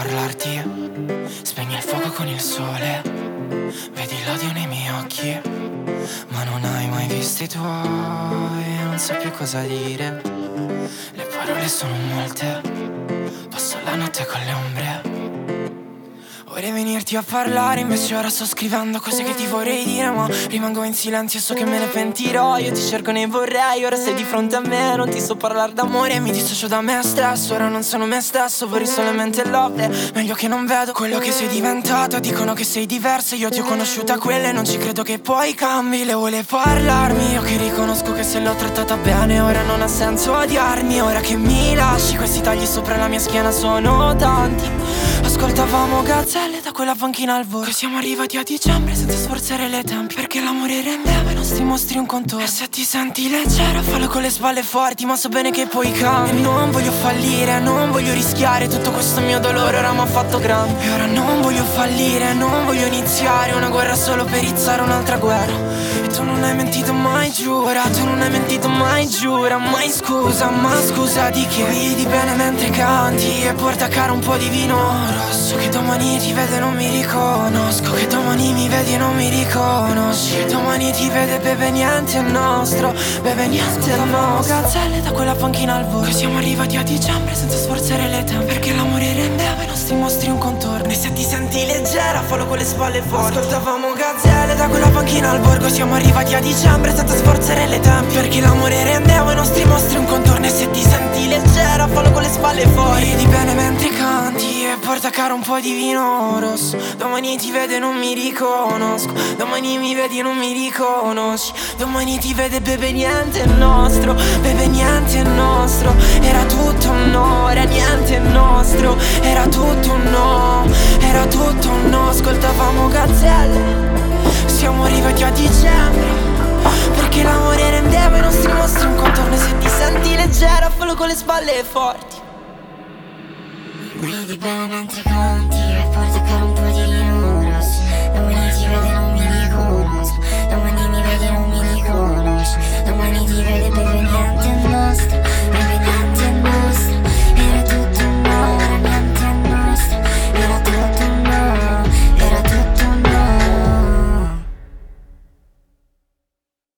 parlarti. Spegni il fuoco con il sole, vedi l'odio nei miei occhi, ma non hai mai visto i tuoi, non so più cosa dire. Le parole sono molte, passo la notte con le ombre. Vorrei venirti a parlare, invece ora sto scrivendo cose che ti vorrei dire, ma rimango in silenzio e so che me ne pentirò. Io ti cerco nei vorrei, ora sei di fronte a me. Non ti so parlare d'amore, mi dissocio da me stesso. Ora non sono me stesso, vorrei solamente love. Meglio che non vedo quello che sei diventato. Dicono che sei diversa, io ti ho conosciuta quella e non ci credo che poi cambi. Le vuole parlarmi, io che riconosco che se l'ho trattata bene ora non ha senso odiarmi. Ora che mi lasci, questi tagli sopra la mia schiena sono tanti. Ascoltavamo gazzelle da quella panchina al volo. Siamo arrivati a dicembre senza sforzare le tempi, perché l'amore rendeva ai nostri mostri un contorno. E se ti senti leggera fallo con le spalle forti, ma so bene che poi cambi. E non voglio fallire, non voglio rischiare, tutto questo mio dolore ora mi ha fatto grande. E ora non voglio fallire, non voglio iniziare una guerra solo per iniziare un'altra guerra. E tu non hai mentito mai, giura, tu non hai mentito mai, giura. Mai scusa, ma scusa di che? Ridi bene mentre canti e porta a cara un po' di vino rosso. Che domani ti vede e non mi riconosco, che domani mi vedi e non mi riconosci. Che domani ti vede, beve niente è nostro, beve niente è nostro. Gazzelle da quella panchina al volo. Siamo arrivati a dicembre senza sforzare le tempe, perché l'amore rendeva ai nostri mostri un contorno. E se ti senti leggera fallo con le spalle forti. Ascoltavamo gazzelle da quella panchina al borgo. Siamo arrivati a dicembre senza sforzare le tempe, perché l'amore rendeva ai nostri mostri un contorno. E se ti senti leggera fallo con le spalle forti. Ridi bene mentre canti e porta a cara un po' di vino rosso. Domani ti vede e non mi riconosco, domani mi vedi e non mi riconosci. Domani ti vede, beve niente è nostro, beve niente è nostro. Era tutto un no, era niente è nostro. Era tutto un no, era tutto un no. Ascoltavamo gazzelle, siamo arrivati a dicembre, perché l'amore rendeva ai nostri mostri un contorno. E se ti senti leggera fallo con le spalle forti. Vedi bene mentre canti